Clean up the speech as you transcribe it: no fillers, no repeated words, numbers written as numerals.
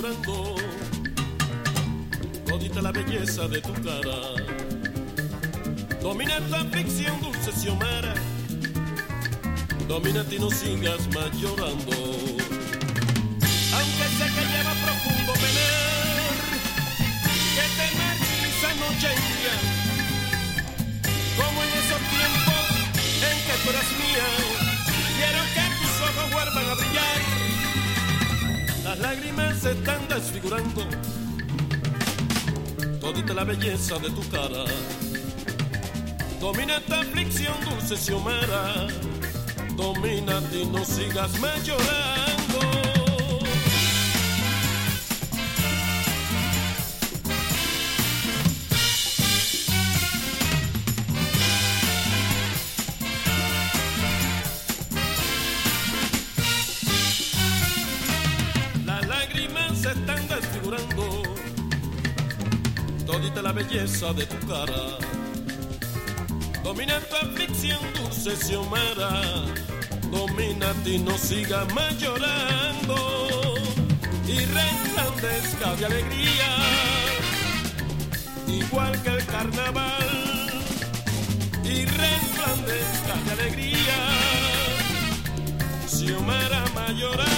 llorando. Todita la belleza de tu cara domina esta ficción, dulce Xiomara. Domínate y no sigas más llorando. Aunque sé que lleva profundo penar, que te marchita noche y día, como en esos tiempos en que tú eras mía. Quiero que tus ojos vuelvan a brillar. Las lágrimas se están desfigurando todita la belleza de tu cara. Domina esta aflicción, dulce Xiomara. Domínate y no sigas más llorando. Las lágrimas se están desfigurando todita la belleza de tu cara. Domina tu aflicción, dulce Xiomara. Domínate y no sigas más llorando. Y resplandezca de alegría, igual que el carnaval. Y resplandezca de alegría, Xiomara Mayoral.